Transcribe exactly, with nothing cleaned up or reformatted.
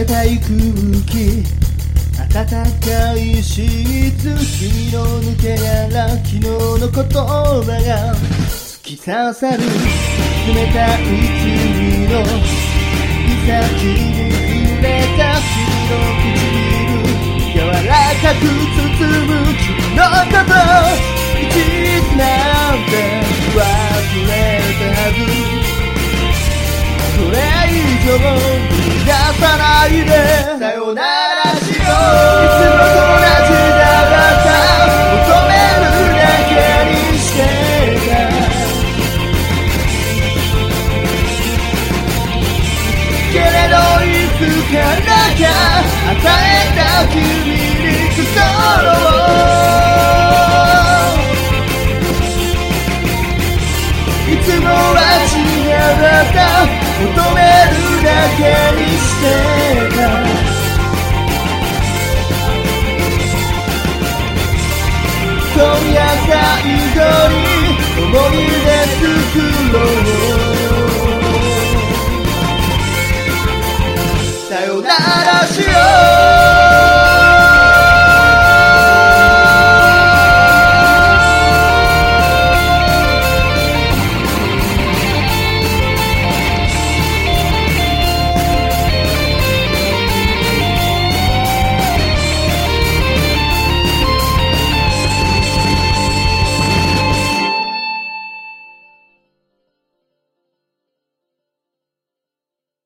冷たい空気、暖かいシーツ、君の抜け殻、昨日の言葉が突き刺さる。冷たい君の指先に触れた君の唇、柔らかく包む君のこと、いつなんて忘れたはず。これ以上逃がさないでさよならしよう。いつも友達だった求めるだけにしてた。けれどいつからか与えた君に心を、いつもは違った求めるだけにしてた。今夜最後に思い出作ろう。